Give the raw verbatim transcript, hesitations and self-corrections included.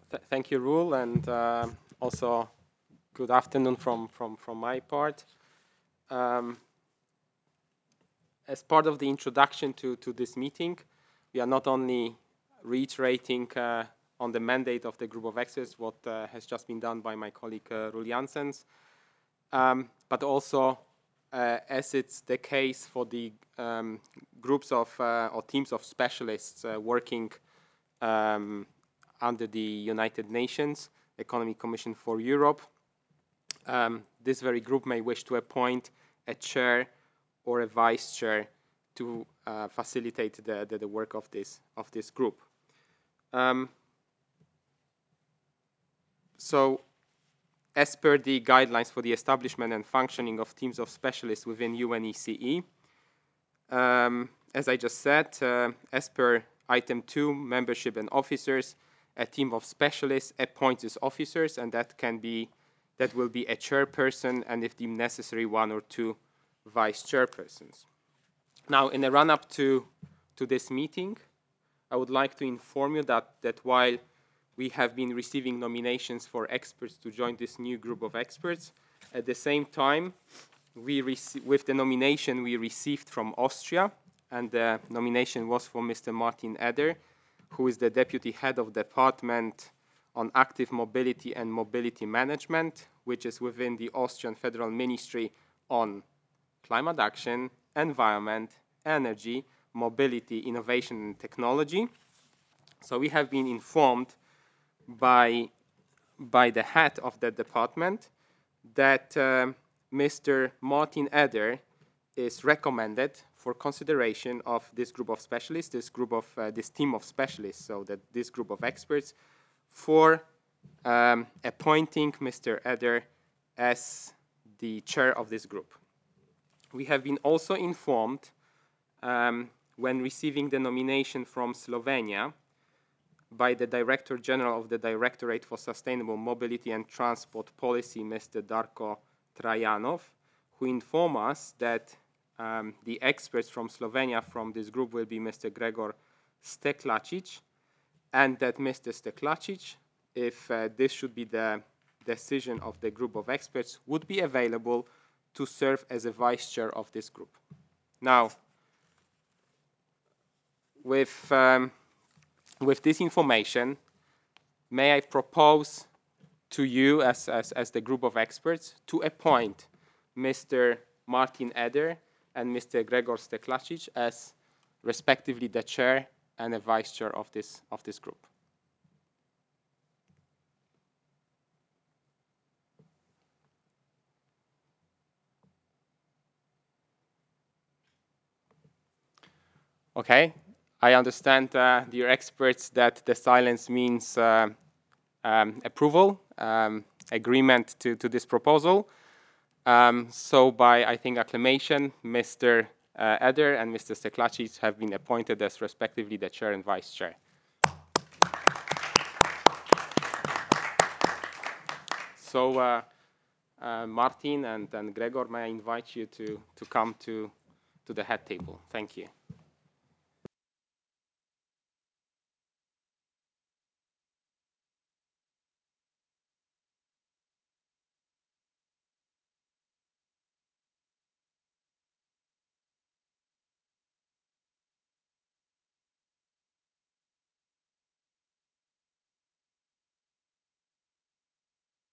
Th thank you, Rule, and uh, also good afternoon from, from, from my part. Um, as part of the introduction to, to this meeting, we are not only reiterating uh, on the mandate of the group of experts, what uh, has just been done by my colleague uh, Rul Janssens, um, but also, uh, as it's the case for the um, groups of uh, or teams of specialists uh, working um, under the United Nations Economic Commission for Europe, um, this very group may wish to appoint a chair or a vice chair to uh, facilitate the, the, the work of this of this group. Um, so, as per the guidelines for the establishment and functioning of teams of specialists within U N E C E, um, as I just said, uh, as per item two, membership and officers, a team of specialists appoints its officers, and that can be that will be a chairperson, and if deemed necessary, one or two vice chairpersons. Now, in the run-up to to this meeting, I would like to inform you that that while we have been receiving nominations for experts to join this new group of experts, at the same time, we with the nomination we received from Austria, and the nomination was for Mister Martin Eder, who is the Deputy Head of Department on Active Mobility and Mobility Management, which is within the Austrian Federal Ministry on Climate Action, Environment, Energy, Mobility, Innovation and Technology. So we have been informed by, by the head of that department that um, Mister Martin Eder is recommended for consideration of this group of specialists, this group of uh, this team of specialists, so that this group of experts, for um, appointing Mister Eder as the chair of this group. We have been also informed um, when receiving the nomination from Slovenia by the Director General of the Directorate for Sustainable Mobility and Transport Policy, Mister Darko Trajanov, who informed us that um, the experts from Slovenia from this group will be Mister Gregor Steklacic, and that Mister Steklacic, if uh, this should be the decision of the group of experts, would be available to serve as a vice chair of this group. Now, with, um, with this information, may I propose to you as, as, as the group of experts to appoint Mister Martin Eder and Mister Gregor Steklacic as respectively the chair and a vice chair of this, of this group. Okay, I understand, uh, dear experts, that the silence means uh, um, approval, um, agreement to, to this proposal. Um, so by, I think, acclamation, Mister Uh, Eder and Mister Steklacic have been appointed as respectively the chair and vice chair. So uh, uh, Martin and, and Gregor, may I invite you to, to come to, to the head table. Thank you.